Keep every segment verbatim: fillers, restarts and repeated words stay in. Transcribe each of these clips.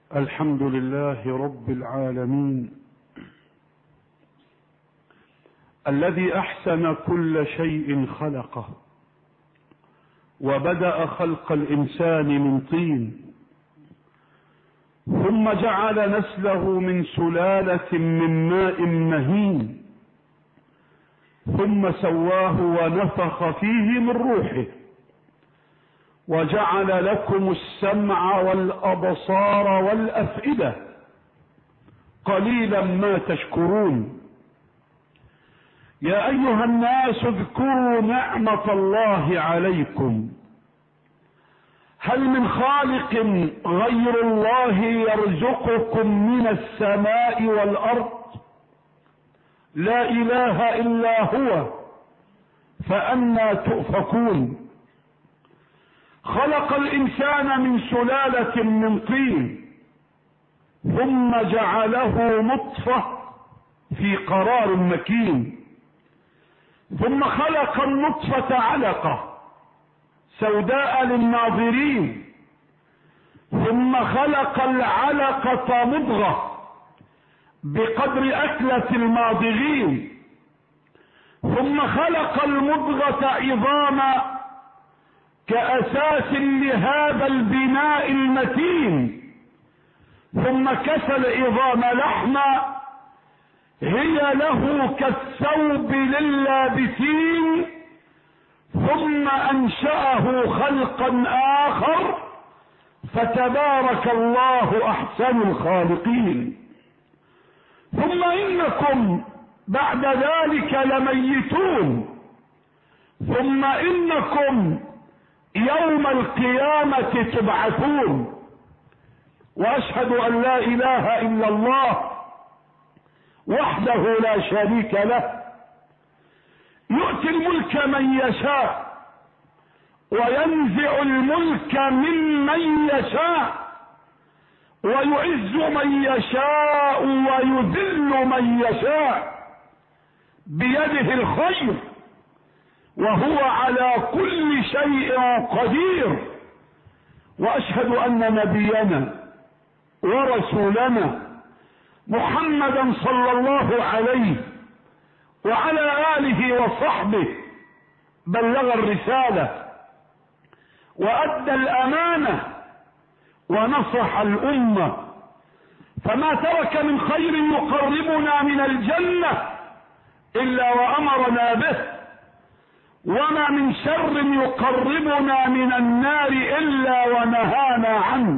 الحمد لله رب العالمين الذي أحسن كل شيء خلقه وبدأ خلق الإنسان من طين ثم جعل نسله من سلالة من ماء مهين ثم سواه ونفخ فيه من روحه وجعل لكم السمع والأبصار والأفئدة قليلا ما تشكرون. يا أيها الناس اذكروا نعمة الله عليكم هل من خالق غير الله يرزقكم من السماء والأرض؟ لا إله إلا هو فأنى تؤفكون. خلق الإنسان من سلالة من طين ثم جعله نطفة في قرار مكين ثم خلق النطفة علقة سوداء للناظرين ثم خلق العلقة مضغة بقدر أكلة الماضغين ثم خلق المضغة عظاما كأساس لهذا البناء المتين ثم كسى العظام لحما هي له كالثوب لللابسين ثم أنشأه خلقا آخر فتبارك الله أحسن الخالقين. ثم إنكم بعد ذلك لميتون ثم إنكم يوم القيامة تبعثون. وأشهد أن لا إله إلا الله وحده لا شريك له يؤتي الملك من يشاء وينزع الملك ممن يشاء ويعز من يشاء ويذل من يشاء بيده الخير وهو على كل شيء قدير. وأشهد أن نبينا ورسولنا محمدا صلى الله عليه وعلى آله وصحبه بلغ الرسالة وأدى الأمانة ونصح الأمة فما ترك من خير يقربنا من الجنة إلا وأمرنا به وما من شر يقربنا من النار إلا ونهانا عنه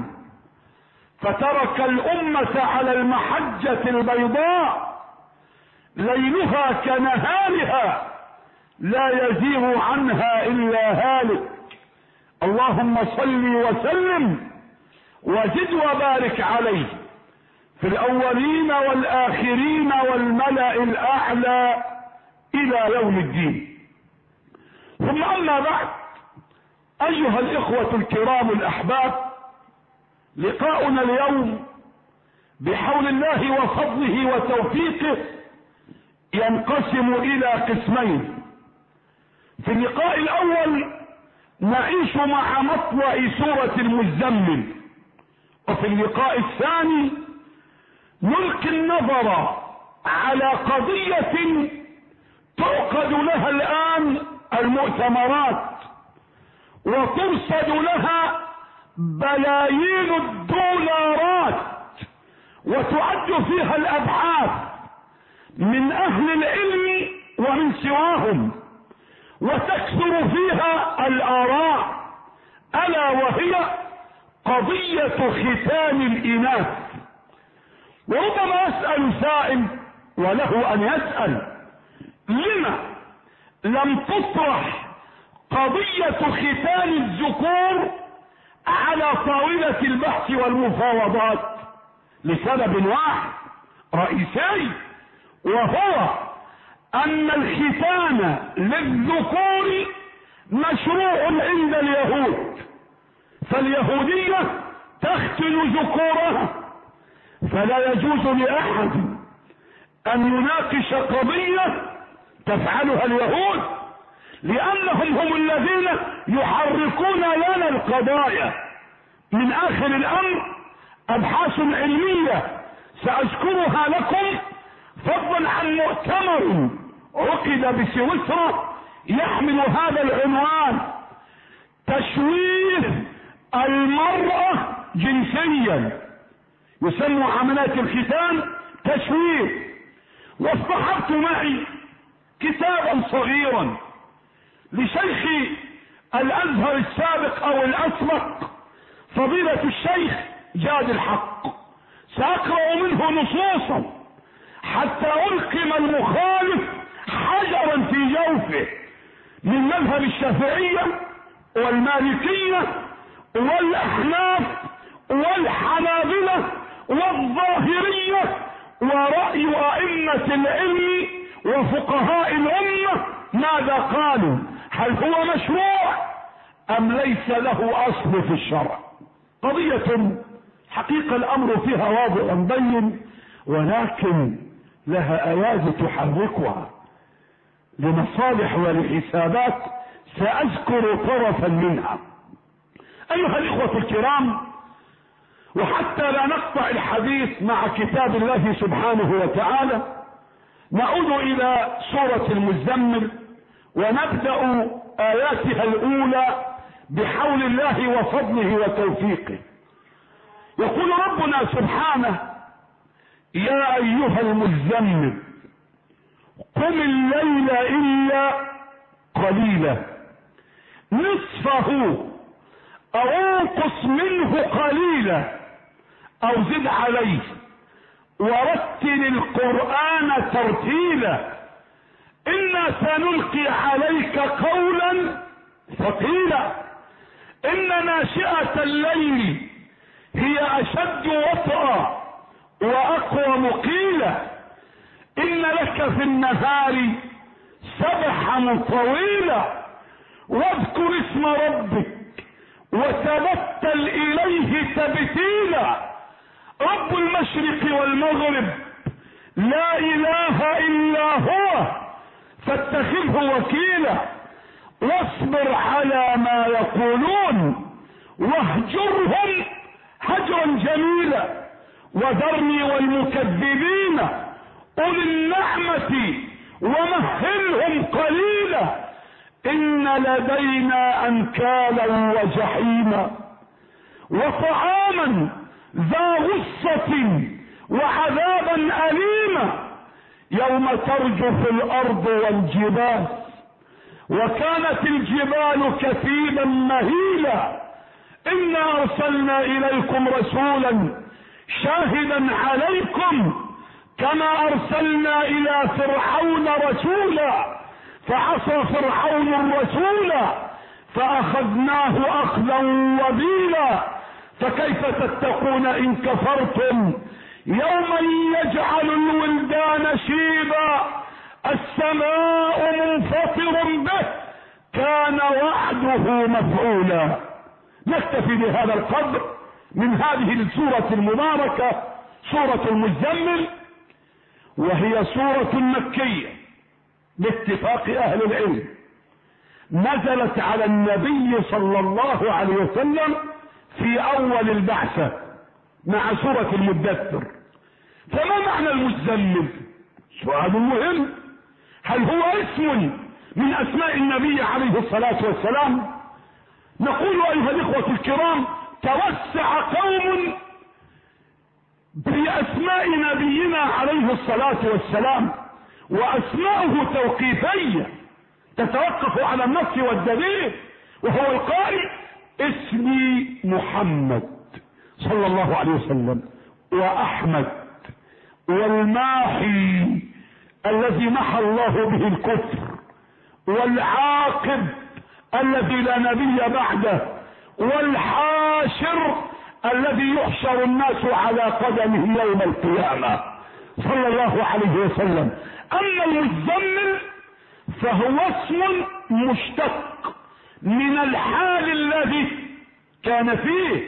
فترك الأمة على المحجة البيضاء ليلها كنهارها لا يزيغ عنها إلا هالك. اللهم صل وسلم وزد وبارك عليه في الأولين والآخرين والملأ الأعلى إلى يوم الدين. ثم أما بعد أيها الإخوة الكرام الأحباب لقاؤنا اليوم بحول الله وفضله وتوفيقه ينقسم إلى قسمين. في اللقاء الأول نعيش مع مطلع سورة المزمل وفي اللقاء الثاني نلقي النظر على قضية تعقد لها الآن المؤتمرات وترصد لها بلايين الدولارات وتعد فيها الأبحاث من أهل العلم ومن سواهم وتكثر فيها الآراء ألا وهي قضية ختان الإناث. وربما يسأل سائل وله أن يسأل لما لم تطرح قضية ختان الذكور على طاولة البحث والمفاوضات؟ لسبب واحد رئيسي وهو أن الختان للذكور مشروع عند اليهود فاليهودية تختن ذكورها فلا يجوز لأحد أن يناقش قضية تفعلها اليهود لأنهم هم الذين يحركون لنا القضايا. من آخر الأمر ابحاث علمية ساذكرها لكم، فضلا عن مؤتمر عقد بسويسرا يحمل هذا العنوان: تشويه المرأة جنسيا، يسمى عمليات الختان تشويه. واصطحبت معي كتابا صغيرا لشيخ الازهر السابق او الاسبق فضيلة الشيخ جاد الحق، ساقرأ منه نصوصا حتى القم المخالف حجرا في جوفه من مذهب الشافعية والمالكية والاحناف والحنابلة والظاهرية ورأي ائمة العلم وفقهاء الامة ماذا قالوا، هل هو مشروع ام ليس له اصل في الشرع. قضية حقيقة الامر فيها واضح بين، ولكن لها ايادي تحركها لمصالح ولحسابات ساذكر طرفا منها. ايها الاخوة الكرام، وحتى لا نقطع الحديث مع كتاب الله سبحانه وتعالى، نعود الى سورة المزمل ونبدأ اياتها الاولى بحول الله وفضله وتوفيقه. يقول ربنا سبحانه: يا ايها المزمل قم الليل الا قليلا نصفه او انقص منه قليلا او زد عليه ورتل القرآن ترتيلا انا سنلقي عليك قولا ثقيلا ان ناشئة الليل هي اشد وطئا واقوم قيلا ان لك في النهار سبحا طويلا واذكر اسم ربك وتبتل اليه تبتيلا رب المشرق والمغرب لا اله الا هو فاتخذه وكيلا واصبر على ما يقولون واهجرهم هجرا جميلا وذرني والمكذبين اولي النعمة ومهلهم قليلا ان لدينا انكالا وجحيما وطعاما ذا غصة وعذابا أليما يوم ترجف الأرض والجبال وكانت الجبال كثيبا مهيلا إنا أرسلنا إليكم رسولا شاهدا عليكم كما أرسلنا إلى فرعون رسولا فعصى فرعون الرسول فأخذناه أخذا وبيلا فكيف تتقون إن كفرتم يوما يجعل الولدان شيبا السماء منفطر به كان وعده مفعولا. نكتفي بهذا القدر من هذه السورة المباركة سورة المزمل، وهي سورة مكية باتفاق أهل العلم، نزلت على النبي صلى الله عليه وسلم في أول البعثة مع سورة المدثر. فما معنى المزمل؟ سؤال مهم. هل هو اسم من أسماء النبي عليه الصلاة والسلام؟ نقول أيها الإخوة الكرام: توسع قوم بأسماء نبينا عليه الصلاة والسلام، وأسماؤه توقيفية تتوقف على النص والدليل، وهو القائل: اسمي محمد صلى الله عليه وسلم، وأحمد، والماحي الذي محى الله به الكفر، والعاقب الذي لا نبي بعده، والحاشر الذي يحشر الناس على قدمه يوم القيامة صلى الله عليه وسلم. أما المزمل فهو اسم مشتق من الحال الذي كان فيه،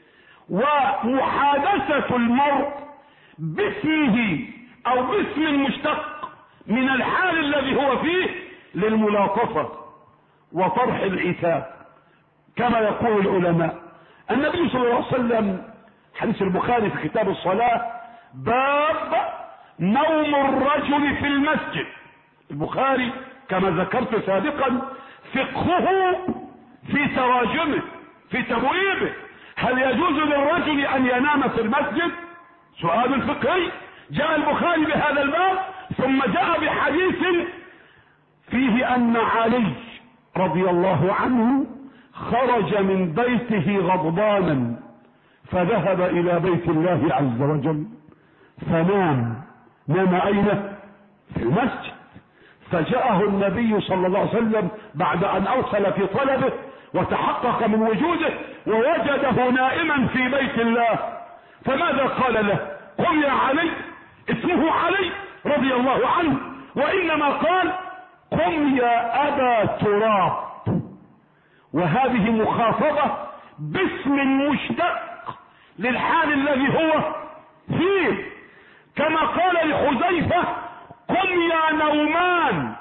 ومحادثة المرء باسمه او باسم مشتق من الحال الذي هو فيه للملاطفة وطرح العتاب كما يقول العلماء. النبي صلى الله عليه وسلم حديث البخاري في كتاب الصلاة، باب نوم الرجل في المسجد. البخاري كما ذكرت سابقا فقهه في تراجمه في تبويبه، هل يجوز للرجل ان ينام في المسجد؟ سؤال فقهي. جاء البخاري بهذا الباب ثم جاء بحديث فيه ان علي رضي الله عنه خرج من بيته غضبانا فذهب الى بيت الله عز وجل فنام. نام اين؟ في المسجد. فجاءه النبي صلى الله عليه وسلم بعد ان اوصل في طلبه وتحقق من وجوده ووجده نائما في بيت الله، فماذا قال له؟ قم يا علي. اسمه علي رضي الله عنه، وانما قال قم يا ابا تراب، وهذه مخاطبة باسم مشتق للحال الذي هو فيه، كما قال لحذيفة قم يا نومان،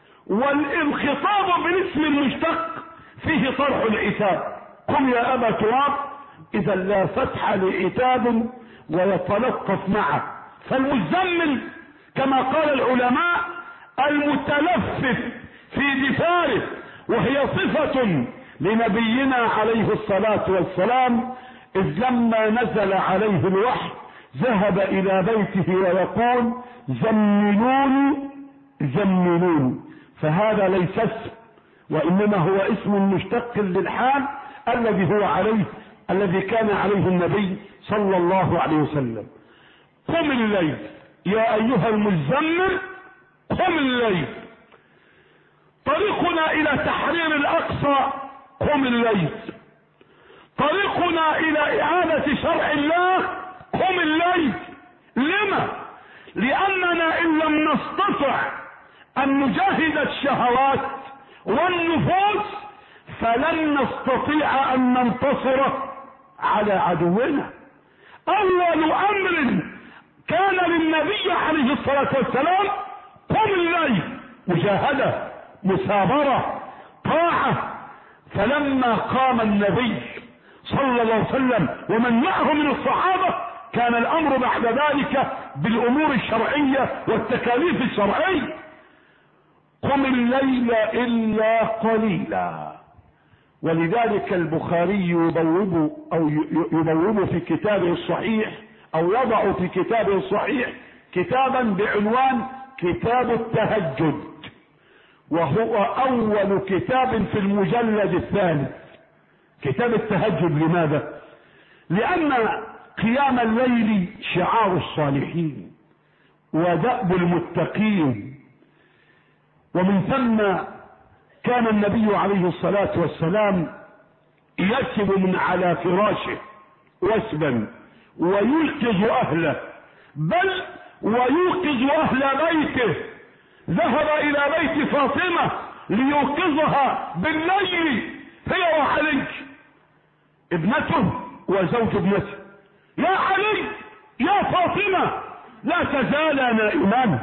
والانخطاب بالاسم المشتق فيه طرح العتاب. قم يا ابا تراب اذا لا فتح لعتاب ويتلطف معه. فالمزمل كما قال العلماء المتلفف في دفاره، وهي صفة لنبينا عليه الصلاة والسلام، اذ لما نزل عليه الوحي ذهب الى بيته ويقول زملوني زملوني. فهذا ليس اسم، وانما هو اسم مشتق للحال الذي هو عليه الذي كان عليه النبي صلى الله عليه وسلم. قم الليل يا ايها المزمل قم الليل. طريقنا الى تحرير الاقصى قم الليل، طريقنا الى اعادة شرع الله قم الليل. لما؟ لاننا ان لم نستطع ان نجاهد الشهوات والنفوس فلن نستطيع ان ننتصر على عدونا. اول امر كان للنبي عليه الصلاة والسلام قم الليل، مجاهدة مثابرة طاعة. فلما قام النبي صلى الله عليه وسلم ومن معه من الصحابة كان الامر بعد ذلك بالامور الشرعية والتكاليف الشرعية. قم الليل الا قليلا. ولذلك البخاري يبوب او يبوب في كتابه الصحيح او يضع في كتابه الصحيح كتابا بعنوان كتاب التهجد، وهو اول كتاب في المجلد الثالث. كتاب التهجد لماذا؟ لان قيام الليل شعار الصالحين ودأب المتقين، ومن ثم كان النبي عليه الصلاة والسلام يسب من على فراشه وسبا ويلقظ اهله، بل ويوقظ اهل بيته. ذهب الى بيت فاطمة ليوقظها بالليل هي وعلي ابنته وزوج ابنته. يا علي يا فاطمة لا تزالا نائمان،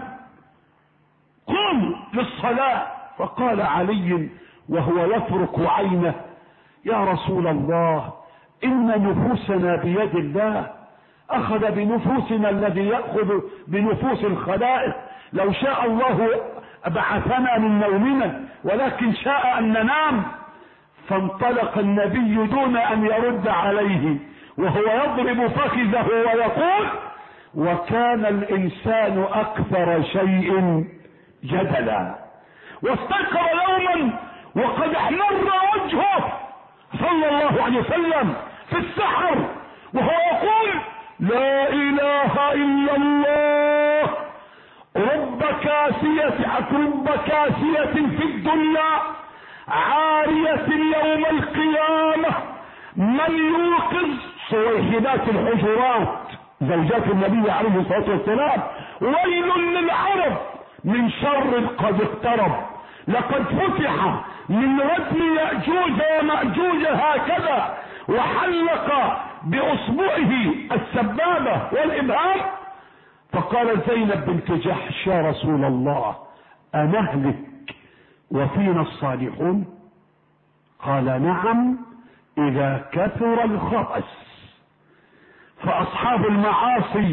قم للصلاة. فقال علي وهو يفرك عينه يا رسول الله ان نفوسنا بيد الله، اخذ بنفوسنا الذي يأخذ بنفوس الخلائق. لو شاء الله بعثنا من نومنا ولكن شاء ان ننام. فانطلق النبي دون ان يرد عليه وهو يضرب فخذه ويقول وكان الانسان اكثر شيء جدلا. واستيقظ يوما وقد احمر وجهه صلى الله عليه وسلم في السحر وهو يقول لا اله الا الله، رب كاسية رب كاسية في الدنيا عارية يوم القيامة من يوقظ صويحبات الحجرات زوجات النبي عليه الصلاة والسلام. ويل للعرب من شر قد اقترب، لقد فتح من ردم يأجوج ومأجوج هكذا وحلق باصبعه السبابة والابهام. فقال زينب بنت جحش يا رسول الله أنهلك وفينا الصالحون؟ قال نعم إذا كثر الخبث. فاصحاب المعاصي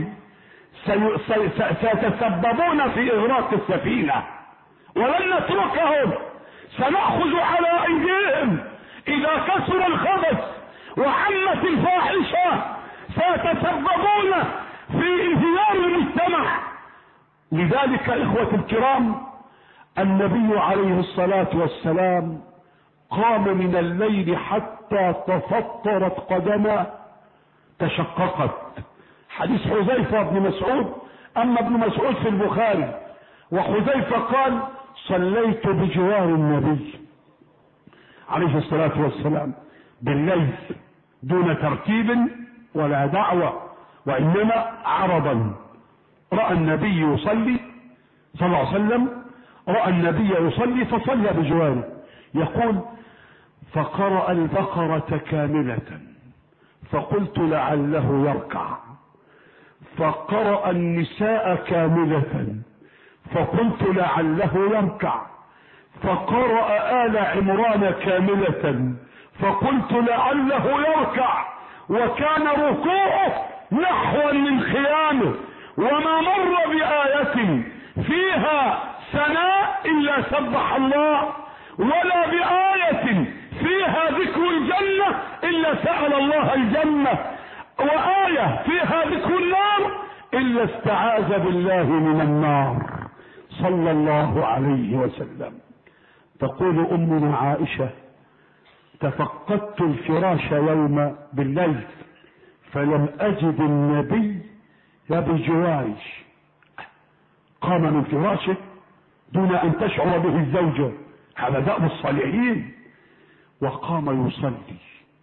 سيتسببون في اغراق السفينة ولن نتركهم، سنأخذ على ايديهم اذا كثر الخبث وعمت الفاحشة، سيتسببون في انهيار المجتمع. لذلك اخوة الكرام النبي عليه الصلاة والسلام قام من الليل حتى تفطرت قدمه تشققت. حديث حذيفة بن مسعود، اما ابن مسعود في البخاري، وحذيفة قال صليت بجوار النبي عليه الصلاة والسلام بالليل دون ترتيب ولا دعوة، وانما عرضا. رأى النبي يصلي صلى الله عليه وسلم، رأى النبي يصلي فصلى بجواره. يقول فقرأ البقرة كاملة فقلت لعله يركع، فقرأ النساء كاملة فقلت لعله يركع، فقرأ آل عمران كاملة فقلت لعله يركع، وكان ركوعه نحوا من خيامه، وما مر بآية فيها ثناء إلا سبح الله، ولا بآية فيها ذكر الجنة إلا سأل الله الجنة، وآية فيها ذكر النار إلا استعاذ بالله من النار صلى الله عليه وسلم. تقول أمنا عائشة تفقدت الفراش يوم بالليل فلم أجد النبي بجواري، قام من فراشه دون أن تشعر به الزوجة، هذا دأب الصالحين، وقام يصلي.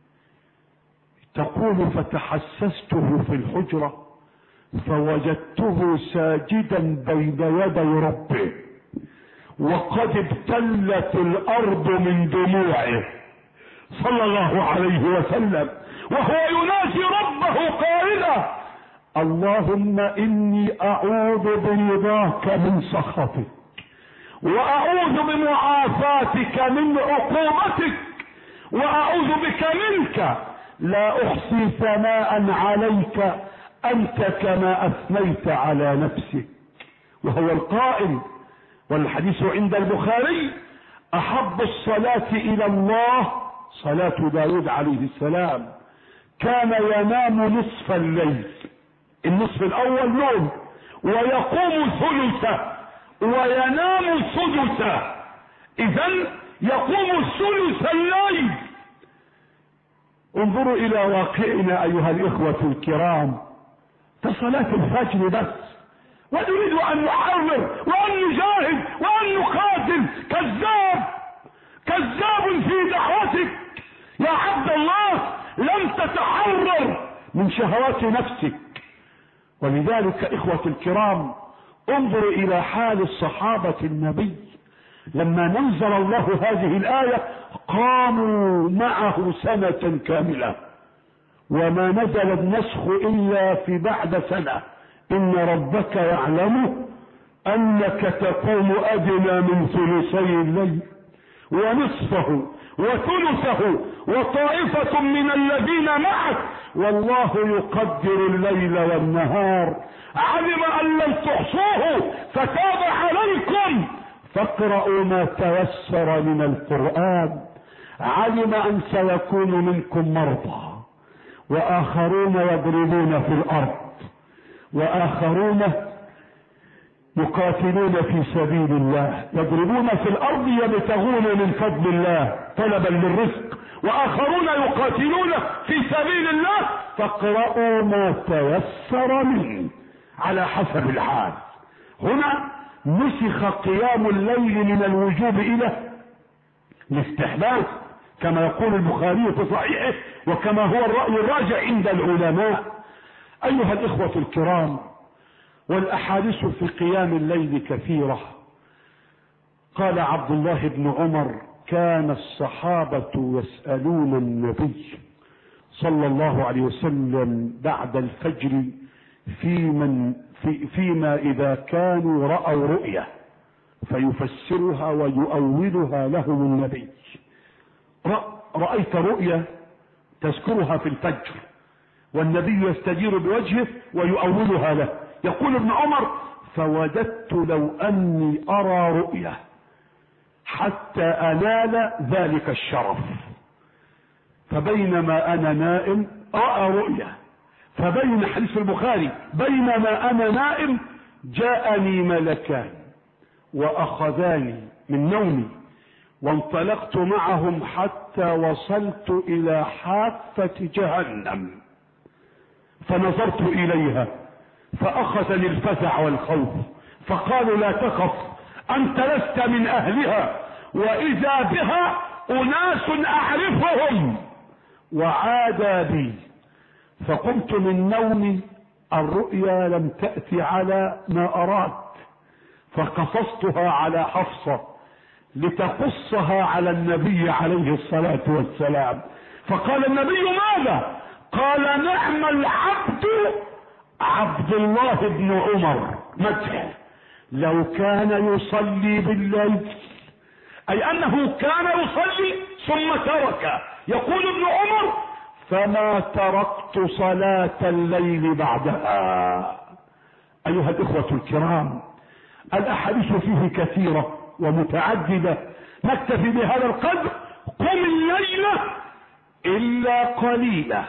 تقول فتحسسته في الحجرة فوجدته ساجدا بين يدي ربه وقد ابتلت الأرض من دموعه صلى الله عليه وسلم، وهو يناجي ربه قائلا اللهم إني أعوذ برضاك من سخطك وأعوذ بمعافاتك من عقوبتك وأعوذ بك منك، لا أحصي ثناء عليك أنت كما أثنيت على نفسك. وهو القائل، والحديث عند البخاري، أحب الصلاة إلى الله صلاة داود عليه السلام، كان ينام نصف الليل، النصف الأول نوم، ويقوم ثلثه وينام سدسه، إذن يقوم ثلث الليل. انظروا إلى واقعنا أيها الإخوة الكرام، كصلاة الفجر بس، ونريد أن نحرر وأن نجاهد وأن نقاتل. كذاب كذاب في دعوتك يا عبد الله، لم تتحرر من شهوات نفسك. ولذلك إخوة الكرام انظروا إلى حال الصحابة النبي لما نزل الله هذه الآية، قاموا معه سنة كاملة، وما نزل النسخ إلا في بعد سنة. إن ربك يعلم أنك تقوم أدنى من ثلثي الليل ونصفه وثلثه وطائفة من الذين معك والله يقدر الليل والنهار، علم أن لن تحصوه فتاب عليكم فاقرأوا ما تيسر من القرآن، علم أن سيكون منكم مرضى وآخرون يضربون في الأرض وآخرون يقاتلون في سبيل الله، يضربون في الأرض يبتغون من فضل الله طلبا للرزق، وآخرون يقاتلون في سبيل الله، فاقرأوا ما تيسر منه على حسب الحال. هنا نسخ قيام الليل من الوجوب إلى الاستحباب كما يقول البخاري في صحيحه، وكما هو الرأي الراجع عند العلماء. أيها الإخوة الكرام، والأحاديث في قيام الليل كثيرة. قال عبد الله بن عمر كان الصحابة يسألون النبي صلى الله عليه وسلم بعد الفجر في من في فيما إذا كانوا رأوا رؤية فيفسرها ويؤولها لهم النبي. رأيت رؤية تذكرها في الفجر والنبي يستجير بوجهه ويؤولها له. يقول ابن عمر: فوددت لو أني أرى رؤية حتى أنال ذلك الشرف. فبينما أنا نائم رأى رؤية، فبين حديث البخاري: بينما أنا نائم جاءني ملكان وأخذاني من نومي وانطلقت معهم حتى وصلت إلى حافة جهنم، فنظرت إليها فأخذني الفزع والخوف، فقالوا: لا تخف، أنت لست من أهلها، وإذا بها أناس أعرفهم. وعاد بي، فقمت من نومي، الرؤيا لم تأتي على ما أراد، فقصصتها على حفصة لتقصها على النبي عليه الصلاة والسلام. فقال النبي: ماذا؟ قال: نعم العبد عبد الله بن عمر، مدح، لو كان يصلي بالليل، أي أنه كان يصلي ثم ترك. يقول ابن عمر: فما تركت صلاة الليل بعدها. أيها الإخوة الكرام، الأحاديث فيه كثيرة ومتعددة، نكتفي بهذا القدر. قم الليلة إلا قليلا،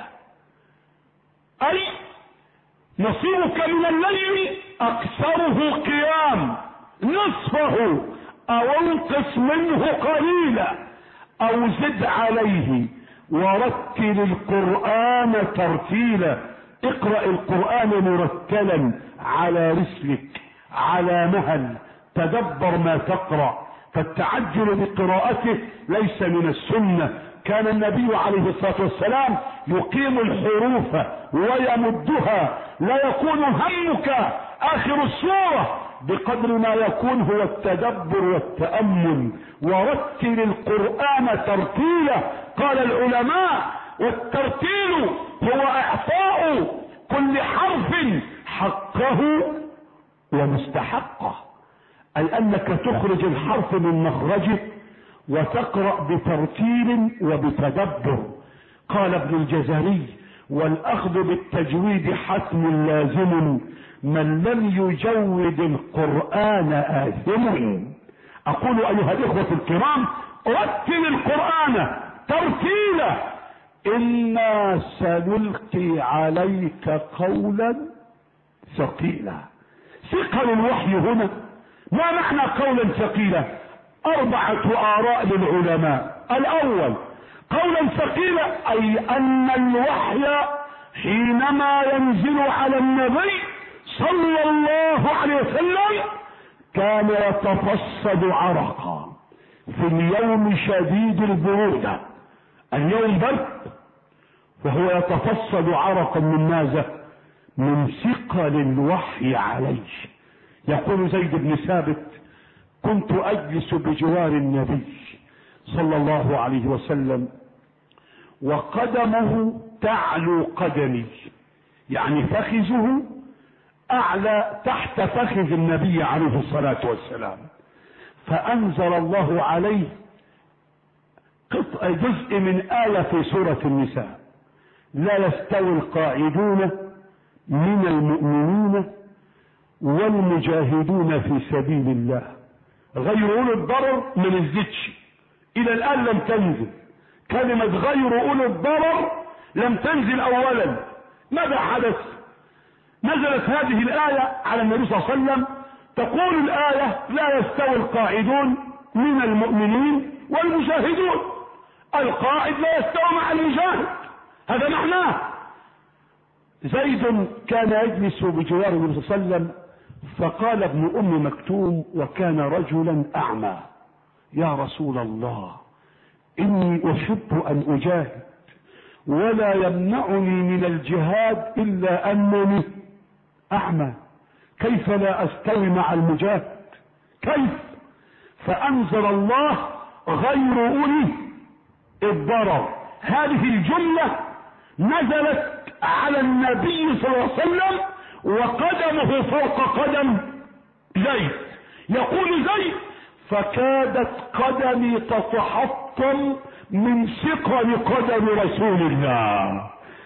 أي نصيبك من الليل أكثره قيام، نصفه أو انقص منه قليلا أو زد عليه، ورتل القرآن ترتيلا. اقرأ القرآن مرتلا على رسلك، على مهل، تدبر ما تقرأ، فالتعجل بقراءته ليس من السنة. كان النبي عليه الصلاة والسلام يقيم الحروف ويمدها، لا يكون همك آخر السورة بقدر ما يكون هو التدبر والتأمل. ورتل القرآن ترتيلا. قال العلماء: والترتيل هو إعطاء كل حرف حقه ومستحقه، أي أنك تخرج الحرف من مخرجه وتقرأ بترتيل وبتدبر. قال ابن الجزري: والأخذ بالتجويد حتم لازم، من لم يجود القرآن آثم. أقول أيها الإخوة الكرام: رتل القرآن ترتيلا، إنا سنلقي عليك قولا ثقيلا. ثقل الوحي هنا، ما معنى قولا ثقيلا؟ أربعة آراء للعلماء. الأول: قولا ثقيلا أي أن الوحي حينما ينزل على النبي صلى الله عليه وسلم كان يتفصد عرقا في اليوم شديد البرودة، اليوم برد، وهو يتفصد عرقا من ماذا؟ من ثقل الوحي عليه. يقول زيد بن ثابت: كنت أجلس بجوار النبي صلى الله عليه وسلم وقدمه تعلو قدمي، يعني فخذه أعلى تحت فخذ النبي عليه الصلاة والسلام، فأنزل الله عليه قطع جزء من آية في سورة النساء: لا يستوي القاعدون من المؤمنين والمجاهدون في سبيل الله غير أولي الضرر. ما نزلتش إلى الآن، لم تنزل كلمة غير أولي الضرر، لم تنزل أولا. ماذا حدث؟ نزلت هذه الآية على النبي صلى الله عليه وسلم، تقول الآية: لا يستوي القاعدون من المؤمنين والمجاهدون. القاعد لا يستوي مع المجاهد، هذا معناه. زيد كان يجلس بجوار النبي صلى الله عليه وسلم، فقال ابن أم مكتوم وكان رجلا أعمى: يا رسول الله، إني أحب أن أجاهد ولا يمنعني من الجهاد إلا أنني أعمى، كيف لا أستوي مع المجاهد؟ كيف؟ فأنزل الله: غير أولي الضرر. هذه الجملة نزلت على النبي صلى الله عليه وسلم وقدمه فوق قدم زيد. يقول زيد: فكادت قدمي تتحطم من ثقل قدم رسول الله.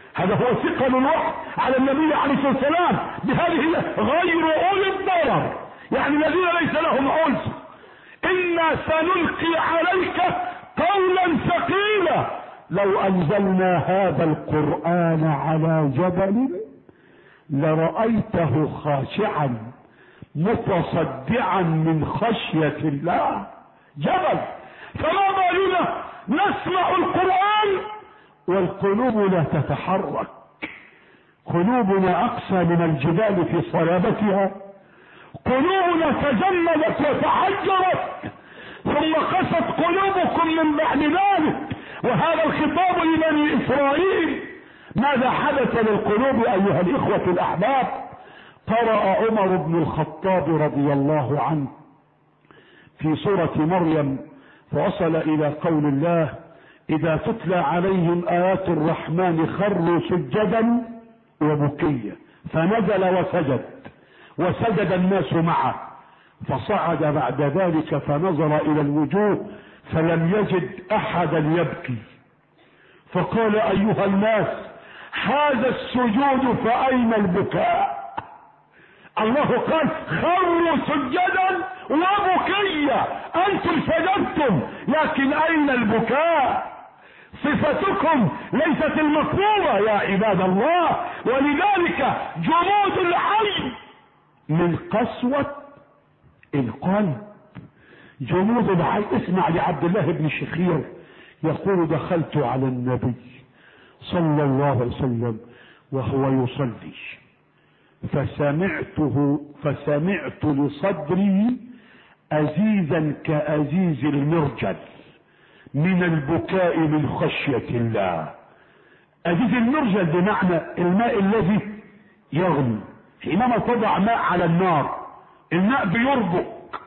هذا هو ثقل الوحي على النبي عليه الصلاة والسلام بهذه غير أولي الضرر، يعني الذين ليس لهم عذر. إنا سنلقي عليك قولا ثقيلا لو أنزلنا هذا القرآن على جبل لرأيته خاشعا متصدعا من خشية الله. جبل، فما بالنا نسمع القرآن والقلوب لا تتحرك. قلوبنا أقسى من الجبال في صلابتها، قلوبنا تجمدت وتحجرت، ثم قست قلوبكم من بعد ذلك. وهذا الخطاب لبني إسرائيل. ماذا حدث للقلوب أيها الإخوة الأحباب؟ قرأ عمر بن الخطاب رضي الله عنه في سورة مريم فوصل إلى قول الله: إذا تتلى عليهم آيات الرحمن خروا سجدا وبكيا، فنزل وسجد وسجد الناس معه، فصعد بعد ذلك فنظر إلى الوجوه فلم يجد أحدا يبكي، فقال: أيها الناس هذا السجود فأين البكاء؟ الله قال: خروا سجدا وبكيا، أنتم سجدتم لكن أين البكاء؟ صفتكم ليست المطلوبة يا عباد الله. ولذلك جمود العين من قسوة القلب. جمود العين. اسمع لعبد الله بن شخير يقول: دخلت على النبي صلى الله عليه وسلم وهو يصلي فسمعته فسمعت لصدري أزيزا كأزيز المرجل من البكاء من خشية الله. أزيز المرجل بمعنى الماء الذي يغلي. حينما تضع ماء على النار الماء بيربك،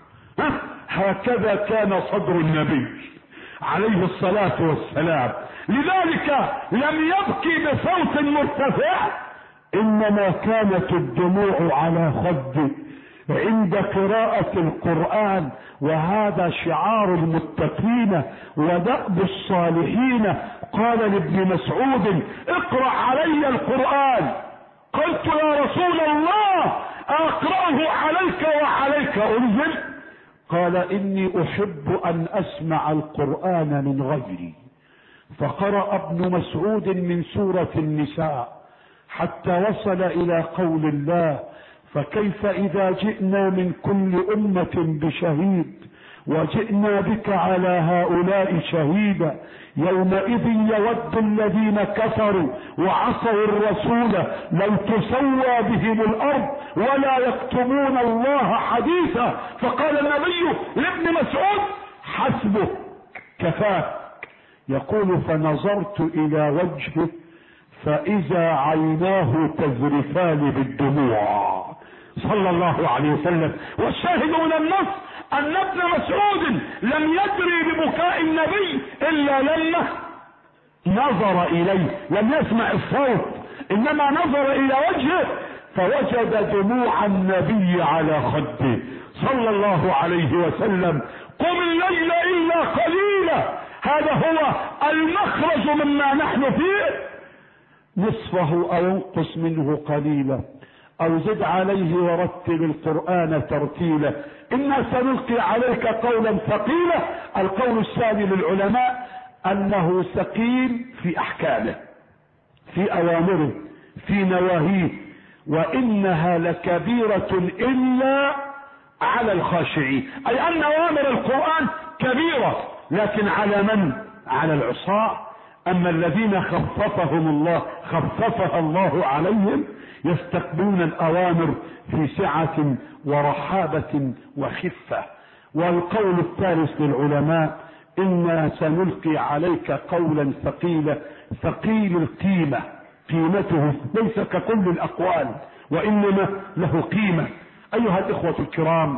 هكذا كان صدر النبي عليه الصلاة والسلام. لذلك لم يبكي بصوت مرتفع، انما كانت الدموع على خده عند قراءة القرآن. وهذا شعار المتقين ودأب الصالحين. قال لابن مسعود: اقرأ علي القرآن. قلت: يا رسول الله اقرأه عليك وعليك انزل؟ قال: اني احب ان اسمع القرآن من غيري. فقرأ ابن مسعود من سورة النساء حتى وصل الى قول الله: فكيف اذا جئنا من كل امة بشهيد وجئنا بك على هؤلاء شهيدا يومئذ يود الذين كفروا وعصوا الرسول لو تسوى بهم الارض ولا يكتمون الله حديثا. فقال النبي لابن مسعود: حسبك، كفاك. يقول: فنظرت الى وجهه فاذا عيناه تذرفان بالدموع صلى الله عليه وسلم. والشاهد من النص ان ابن مسعود لم يدري ببكاء النبي الا لما نظر اليه، لم يسمع الصوت انما نظر الى وجهه فوجد دموع النبي على خده صلى الله عليه وسلم. قم الليل الا قليلا، هذا هو المخرج مما نحن فيه. نصفه او انقص منه قليلا او زد عليه ورتل القرآن ترتيلا. انا سنلقي عليك قولا ثقيلا. القول الثاني للعلماء انه ثقيل في احكامه، في اوامره، في نواهيه. وانها لكبيرة الا على الخاشعين، اي ان اوامر القرآن كبيرة، لكن على من؟ على العصاة. اما الذين خففهم الله خففها الله عليهم يستقبلون الاوامر في سعة ورحابة وخفة. والقول الثالث للعلماء: انا سنلقي عليك قولا ثقيلا. ثقيل القيمة، قيمته ليس ككل الاقوال وانما له قيمة. ايها الاخوة الكرام،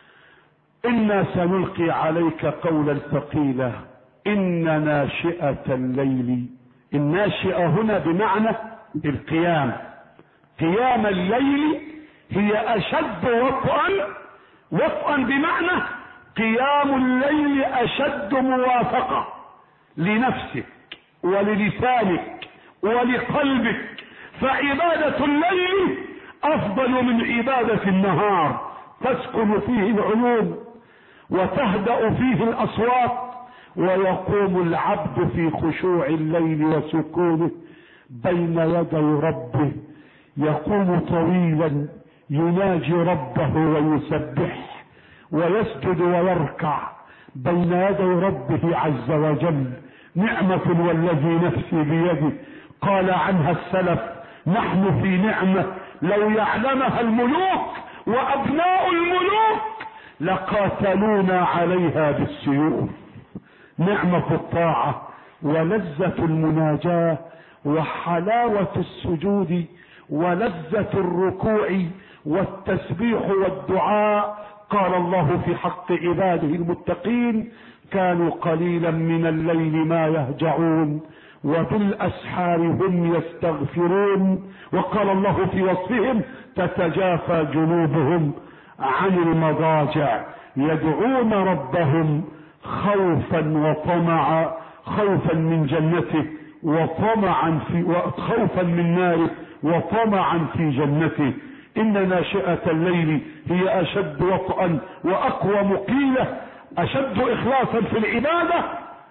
انا سنلقي عليك قولا ثقيلا. ان ناشئة الليل، الناشئة هنا بمعنى القيام، قيام الليل هي اشد وطئا. وطئا بمعنى قيام الليل اشد موافقة لنفسك وللسانك ولقلبك، فعبادة الليل افضل من عبادة النهار، تسكن فيه العيون وتهدأ فيه الاصوات، ويقوم العبد في خشوع الليل وسكونه بين يدي ربه، يقوم طويلا يناجي ربه ويسبح ويسجد ويركع بين يدي ربه عز وجل. نعمة والذي نفسي بيده، قال عنها السلف: نحن في نعمة لو يعلمها الملوك وابناء الملوك لقاتلونا عليها بالسيوف. نعمة الطاعة ولذة المناجاة وحلاوة السجود ولذة الركوع والتسبيح والدعاء. قال الله في حق عباده المتقين: كانوا قليلا من الليل ما يهجعون وبالأسحار هم يستغفرون. وقال الله في وصفهم: تتجافى جنوبهم عن المضاجع يدعون ربهم خوفا وطمعا، خوفا من جنته وطمعا في خوفا من ناره وطمعا في جنته. إن ناشئة الليل هي أشد وطئا وأقوى مقيلة، أشد إخلاصا في العبادة.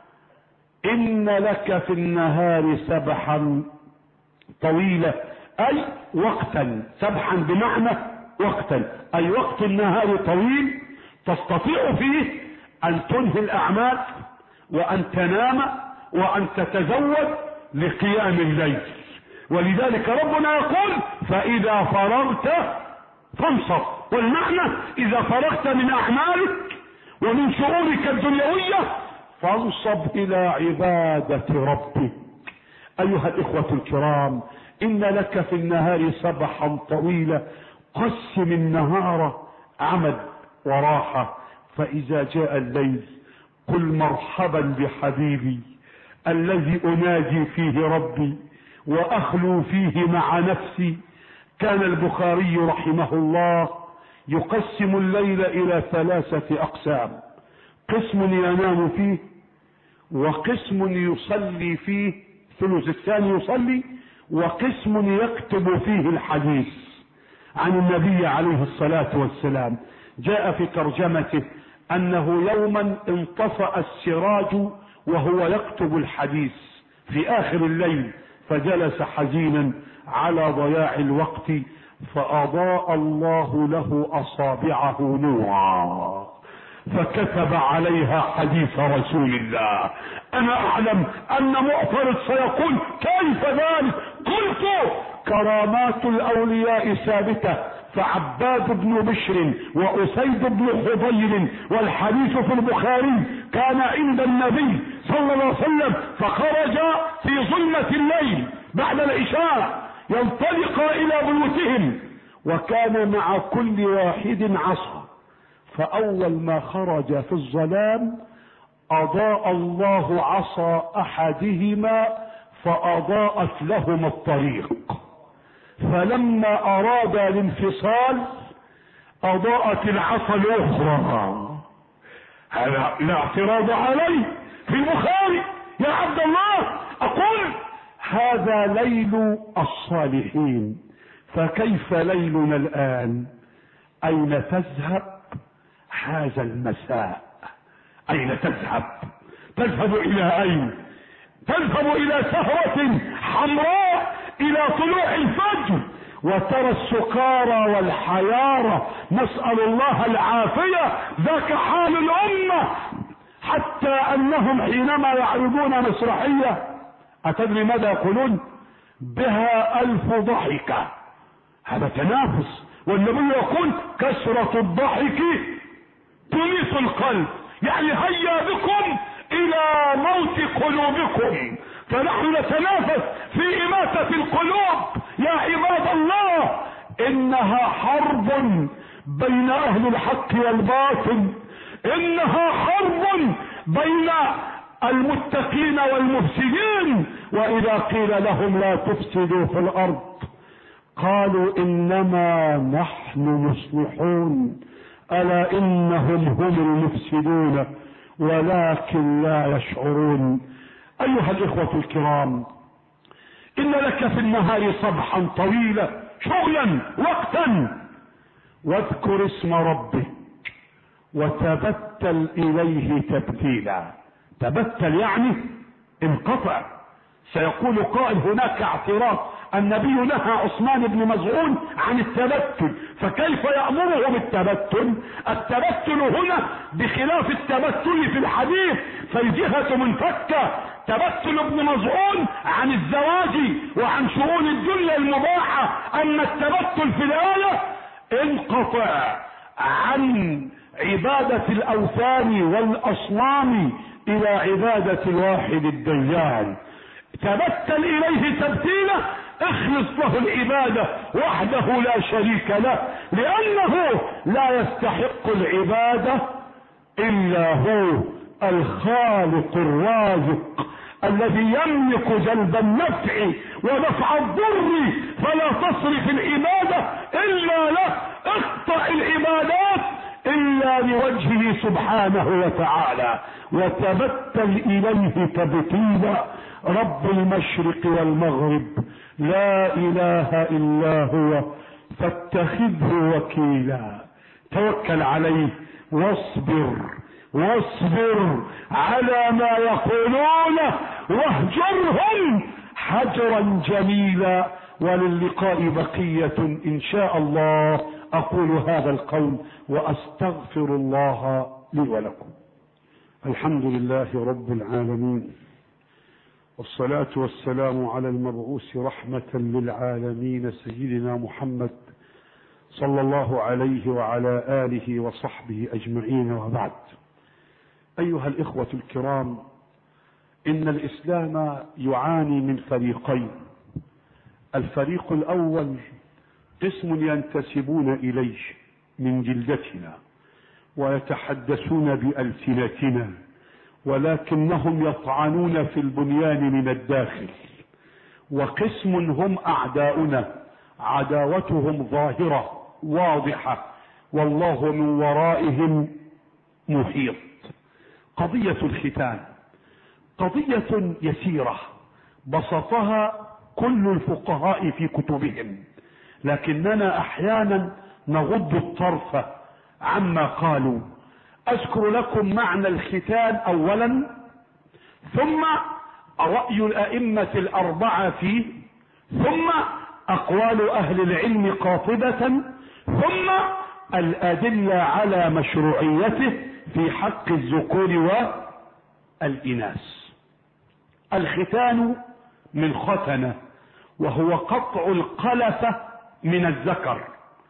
إن لك في النهار سبحا طويلة، أي وقتا، سبحا بمعنى وقتا، أي وقت النهار طويل تستطيع فيه أن تنهي الأعمال وأن تنام وأن تتزود لقيام الليل. ولذلك ربنا يقول: فإذا فرغت فانصب. والمعنى: إذا فرغت من أعمالك ومن شؤونك الدنيوية فانصب إلى عبادة ربك. أيها الإخوة الكرام، إن لك في النهار سبحا طويلا، قسم النهار عمل وراحة، فإذا جاء الليل قل مرحبا بحبيبي الذي أناجي فيه ربي وأخلو فيه مع نفسي. كان البخاري رحمه الله يقسم الليل إلى ثلاثة أقسام: قسم ينام فيه، وقسم يصلي فيه ثلث الثاني يصلي، وقسم يكتب فيه الحديث عن النبي عليه الصلاة والسلام. جاء في ترجمته أنه يوما انطفأ السراج وهو يكتب الحديث في آخر الليل، فجلس حزينا على ضياع الوقت، فأضاء الله له أصابعه نورا فكتب عليها حديث رسول الله. أنا أعلم أن معترض سيقول: كيف ذلك؟ قلت: كرامات الأولياء ثابتة، فعباد بن بشر وأسيد بن حضير، والحديث في البخاري: كان عند النبي صلى الله عليه وسلم فخرج في ظلمة الليل بعد العشاء ينطلق إلى بيوتهم، وكان مع كل واحد عصا، فأول ما خرج في الظلام أضاء الله عصا أحدهما فأضاءت لهما الطريق، فلما أراد الانفصال أضاءت العصا الأخرى. هذا لا اعتراض عليه في البخاري. يا عبد الله، أقول: هذا ليل الصالحين، فكيف ليلنا الآن؟ أين تذهب هذا المساء؟ أين تذهب؟ تذهب إلى أين؟ تذهب إلى سهرة حمراء إلى طلوع الفجر، وترى السكارى والحيارى، نسأل الله العافية، ذاك حال الأمة، حتى أنهم حينما يعرضون مسرحية أتدري ماذا يقولون؟ بها ألف ضحكة. هذا تنافس، والنبي يقول: كثرة الضحك تميت القلب، يعني هيا بكم إلى موت قلوبكم. فنحن نتنافس في إماتة القلوب. يا عباد الله، إنها حرب بين أهل الحق والباطل، إنها حرب بين المتقين والمفسدين. وإذا قيل لهم لا تفسدوا في الأرض قالوا إنما نحن مصلحون، ألا إنهم هم المفسدون ولكن لا يشعرون. أيها الإخوة الكرام، إن لك في النهار صبحا طويلا شغلا وقتا، واذكر اسم ربك وتبتل إليه تبتيلا. تبتل يعني انقطع. سيقول قائل هناك اعتراض، النبي نهى عثمان بن مظعون عن التبتل، فكيف يأمره بالتبتل؟ التبتل هنا بخلاف التبتل في الحديث، فالجهة منفكة. تبتل ابن مظعون عن الزواج وعن شؤون الدنيا المباحة، أما التبتل في الآية انقطع عن عبادة الأوثان والأصنام إلى عبادة الواحد الديان. تبتل إليه تبتيلا، اخلص له العبادة وحده لا شريك له، لأنه لا يستحق العبادة إلا هو الخالق الرازق الذي يملك جلب النفع ودفع الضر، فلا تصرف العبادة إلا له. اقطع العبادات إلا لوجهه سبحانه وتعالى، وتبتل إليه تبتيلا. رب المشرق والمغرب لا إله إلا هو فاتخذه وكيلا. توكل عليه واصبر واصبر على ما يقولون واهجرهم حجرا جميلا. وللقاء بقية إن شاء الله. أقول هذا القول وأستغفر الله لي ولكم. الحمد لله رب العالمين، والصلاة والسلام على المبعوث رحمة للعالمين سيدنا محمد صلى الله عليه وعلى آله وصحبه أجمعين، وبعد. أيها الإخوة الكرام، إن الإسلام يعاني من فريقين. الفريق الأول قسم ينتسبون إليه من جلدتنا ويتحدثون بألسنتنا، ولكنهم يطعنون في البنيان من الداخل. وقسم هم أعداؤنا، عداوتهم ظاهرة واضحة، والله من ورائهم محيط. قضية الختان قضية يسيرة بسطها كل الفقهاء في كتبهم، لكننا أحيانا نغض الطرف عما قالوا. أذكر لكم معنى الختان أولا، ثم رأي الأئمة الأربعة فيه، ثم أقوال أهل العلم قاطبة، ثم الأدلة على مشروعيته في حق الذكور والإناث. الختان من ختنة، وهو قطع القلفة من الذكر،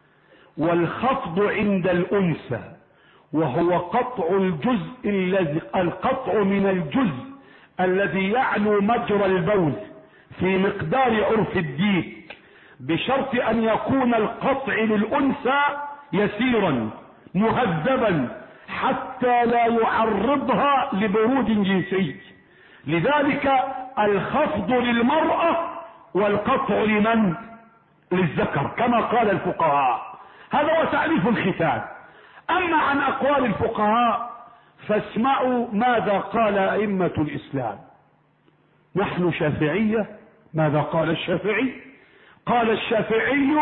والخفض عند الأنثى وهو قطع الجزء الذي القطع من الجزء الذي يعلو مجرى البول في مقدار عرف الديك، بشرط أن يكون القطع للأنثى يسيرا مهذبا حتى لا يعرضها لبرود جنسي. لذلك الخفض للمرأة والقطع لمن؟ للذكر، كما قال الفقهاء. هذا هو تعريف الختان. أما عن أقوال الفقهاء فاسمعوا ماذا قال أئمة الإسلام. نحن شافعية، ماذا قال الشافعي؟ قال الشافعي: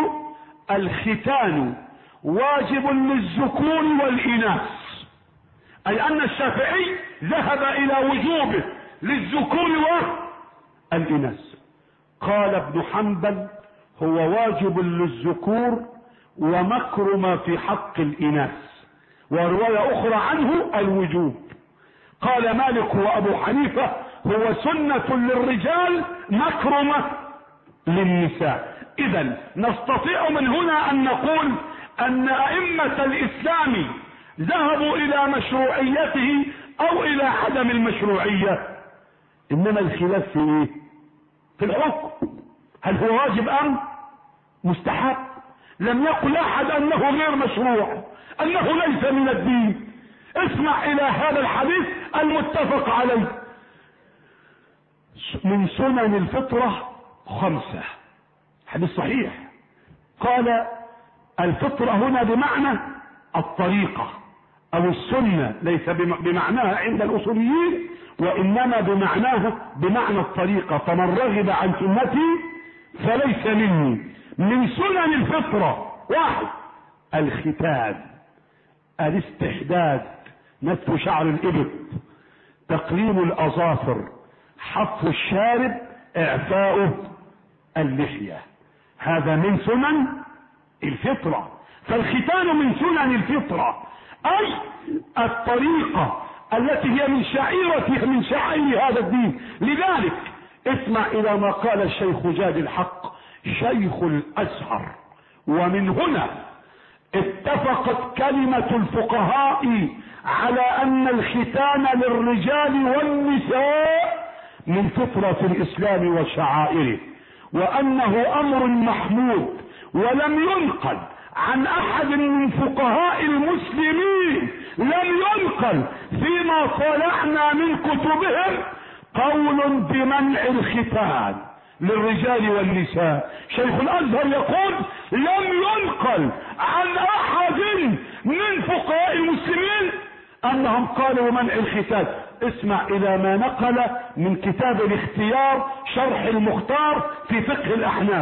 الختان واجب للذكور والإناث، أي أن الشافعي ذهب إلى وجوبه للذكور والإناث. قال ابن حنبل: هو واجب للذكور ومكرم في حق الإناث، ورواية أخرى عنه الوجوب. قال مالك وأبو حنيفة: هو سنة للرجال مكرمة للنساء. إذن نستطيع من هنا أن نقول أن أئمة الإسلام ذهبوا إلى مشروعيته أو إلى عدم المشروعية، إنما الخلاف في إيه؟ في الحكم. هل هو واجب أم مستحب؟ لم يقل أحد أنه غير مشروع، أنه ليس من الدين. اسمع إلى هذا الحديث المتفق عليه: من سنن الفطرة خمسة. حديث صحيح. قال: الفطرة هنا بمعنى الطريقة أو السنة، ليس بمعناها عند الأصوليين، وإنما بمعناها بمعنى الطريقة. فمن رغب عن سنتي فليس مني. من سنن الفطرة: واحد، الختان، الاستحداد، نتف شعر الإبط، تقليم الأظافر، حف الشارب، إعفاء اللحية. هذا من سنن الفطرة. فالختان من سنن الفطرة، أي الطريقة التي هي من شعيرة من شعائر هذا الدين. لذلك اسمع إلى ما قال الشيخ جاد الحق شيخ الأزهر: ومن هنا اتفقت كلمة الفقهاء على أن الختان للرجال والنساء من فطرة الإسلام وشعائره، وأنه أمر محمود. ولم ينقل عن أحد من فقهاء المسلمين، لم ينقل فيما طالعنا من كتبهم قول بمنع الختان للرجال والنساء. شيخ الأزهر يقول: لم ينقل عن أحد من فقهاء المسلمين أنهم قالوا منع الختان. اسمع إلى ما نقل من كتاب الاختيار شرح المختار في فقه الأحناف.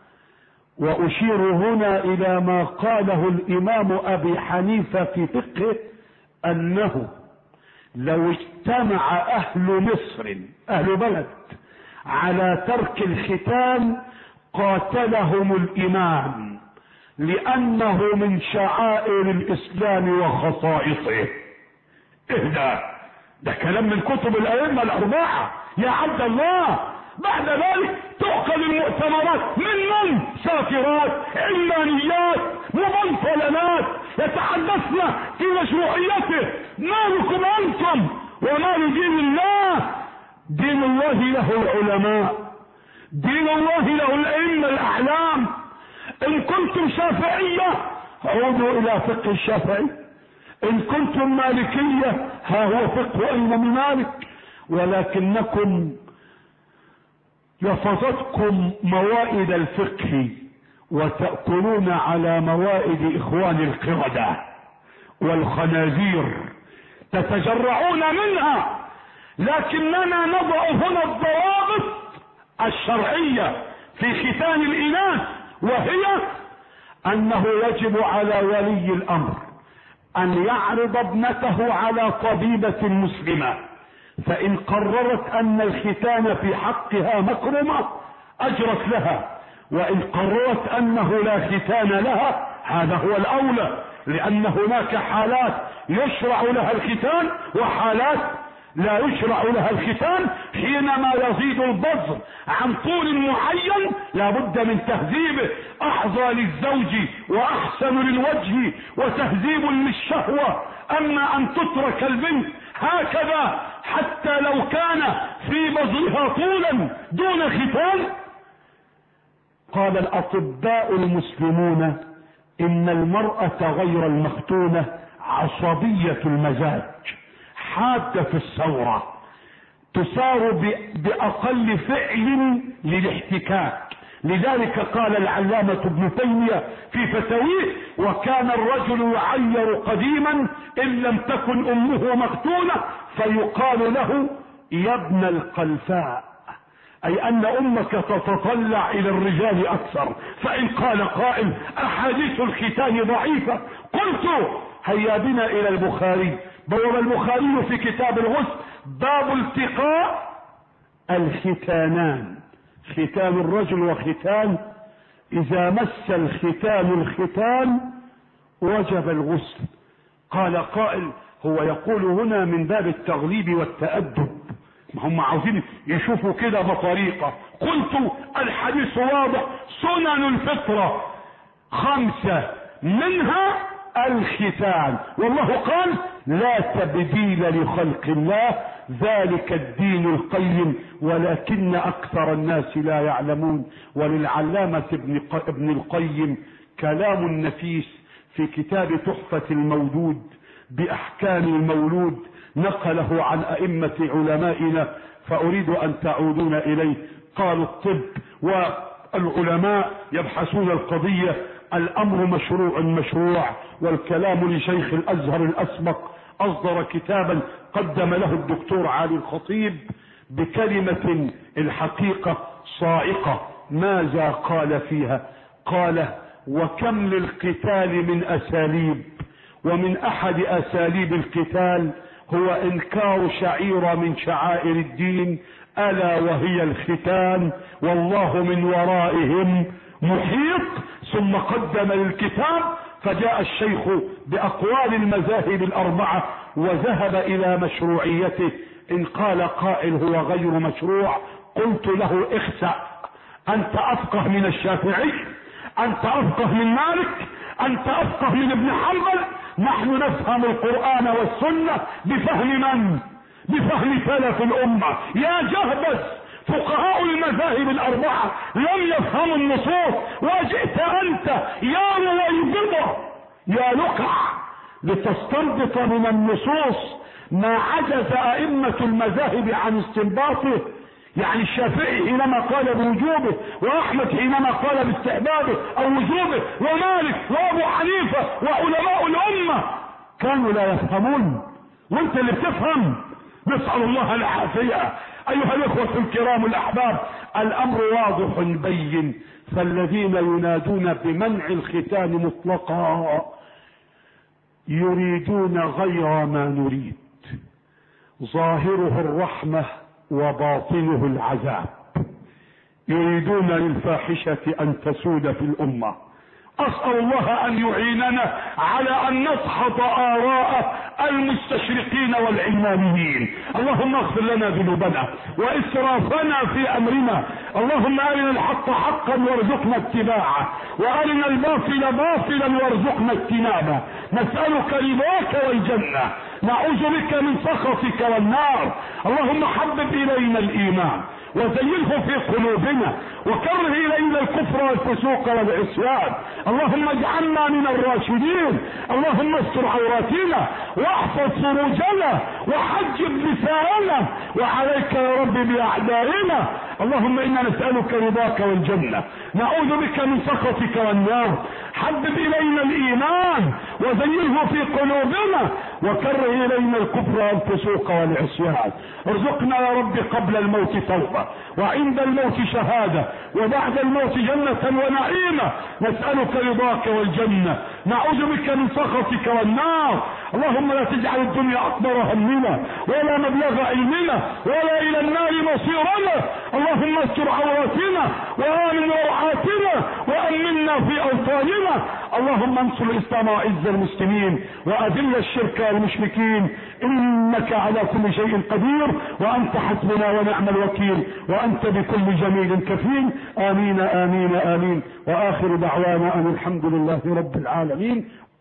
وأشير هنا إلى ما قاله الإمام أبي حنيفة في فقهه، أنه لو اجتمع أهل مصر، أهل بلد، على ترك الختان قاتلهم الإمام، لأنه من شعائر الإسلام وخصائصه. اهدى، ده كلام من كتب الأئمة الأربعة يا عبد الله. بعد ذلك تؤخذ المؤتمرات من من سافرات علمانيات مبنطلنات يتحدثن في مشروعيته. مالكم أنتم ومال دين الله؟ دين الله له العلماء، دين الله له الأئمة الأعلام. إن كنتم شافعية عودوا إلى فقه الشافعي، إن كنتم مالكية ها هو فقه الإمام مالك. ولكنكم لفظتكم موائد الفقه وتأكلون على موائد إخوان القردة والخنازير، تتجرعون منها. لكننا نضع هنا الضوابط الشرعية في ختان الإناث، وهي أنه يجب على ولي الأمر أن يعرض ابنته على طبيبة مسلمة، فإن قررت أن الختان في حقها مكرمة أجرت لها، وإن قررت أنه لا ختان لها هذا هو الأولى، لأن هناك حالات يشرع لها الختان وحالات لا يشرع لها الختان. حينما يزيد البذر عن طول معين لابد من تهذيبه، أحظى للزوج وأحسن للوجه وتهذيب للشهوة. أما أن تترك البنت هكذا حتى لو كان في بذرها طولا دون ختان. قال الأطباء المسلمون إن المرأة غير المختونة عصبية المزاج، حادة الثورة، تسار بأقل فعل للاحتكاك. لذلك قال العلامة ابن تيمية في فتاويه: وكان الرجل يعير قديما إن لم تكن أمه مختونة فيقال له يا ابن القلفاء، أي أن أمك تتطلع إلى الرجال أكثر. فإن قال قائل أحاديث الختان ضعيفة، قلت هيا بنا إلى البخاري. بوب البخاري في كتاب الغسل باب التقاء الختانان، ختان الرجل وختان، إذا مس الختان الختان وجب الغسل. قال قائل هو يقول هنا من باب التغليب والتأدب، هم عاوزين يشوفوا كده بطريقة. قلت الحديث واضح، سنن الفطرة خمسة منها الختان، والله قال لا تبديل لخلق الله ذلك الدين القيم ولكن أكثر الناس لا يعلمون. وللعلامة ابن القيم كلام نفيس في كتاب تحفة المولود بأحكام المولود، نقله عن أئمة علمائنا فأريد أن تعودون إليه. قالوا الطب والعلماء يبحثون القضية، الأمر مشروع مشروع، والكلام لشيخ الأزهر الأسبق اصدر كتابا قدم له الدكتور علي الخطيب بكلمة الحقيقة صاعقة. ماذا قال فيها؟ قال: وكم للقتال من اساليب، ومن احد اساليب القتال هو انكار شعيرة من شعائر الدين، الا وهي الختان، والله من ورائهم محيط. ثم قدم للكتاب، فجاء الشيخ باقوال المذاهب الاربعة وذهب الى مشروعيته. ان قال قائل هو غير مشروع، قلت له: اخسأ، انت افقه من الشافعي، انت افقه من مالك، انت افقه من ابن حنبل. نحن نفهم القرآن والسنة بفهم من؟ بفهم سلف الامة. يا جهبذ، فقهاء المذاهب الاربعة لم يفهموا النصوص، وجئت انت يا رويبضة يا لقع لتستنبط من النصوص ما عجز ائمة المذاهب عن استنباطه. يعني الشافعي حينما قال بوجوبه، واحمد حينما قال باستحبابه او وجوبه، ومالك وابو حنيفة وعلماء الامة كانوا لا يفهمون، وانت اللي بتفهم. نسأل الله العافية. ايها الاخوة الكرام الاحباب، الامر واضح بين، فالذين ينادون بمنع الختان مطلقا يريدون غير ما نريد، ظاهره الرحمة وباطنه العذاب. يريدون للفاحشة ان تسود في الامة. اسأل الله ان يعيننا على ان نسحط اراء المستشرقين والعلمانيين. اللهم اغفر لنا ذنوبنا واسرافنا في امرنا. اللهم ارنا الحق حقا وارزقنا اتباعه، وارنا الباطل باطلا وارزقنا اجتنابه. نسألك رضاك والجنة، نعوذ بك من سخطك والنار. اللهم حبب الينا الايمان وزينه في قلوبنا، وكره الينا الكفر والفسوق والعصيان. اللهم اجعلنا من الراشدين. اللهم استر عوراتنا واحفظ فروجنا وحجب نساءنا، وعليك يا رب باعدائنا. اللهم انا نسألك رضاك والجنة، نعوذ بك من سخطك والنار. حبب الينا الايمان وزينه في قلوبنا، وكره الينا الكفر والفسوق والعصيان. ارزقنا يا رب قبل الموت توبة، وعند الموت شهادة، وبعد الموت جنة ونعيمة. نسألك رضاك والجنة، نعوذ بك من سخطك والنار. اللهم لا تجعل الدنيا اكبر همنا ولا مبلغ علمنا ولا الى النار مصيرنا. اللهم استر عوراتنا وامن روعاتنا وامنا في اوطاننا. اللهم انصر الاسلام واعز المسلمين واذل الشرك والمشركين، انك على كل شيء قدير، وانت حسبنا ونعم الوكيل، وانت بكل جميل كفيل. امين امين امين. واخر دعوانا ان الحمد لله رب العالمين.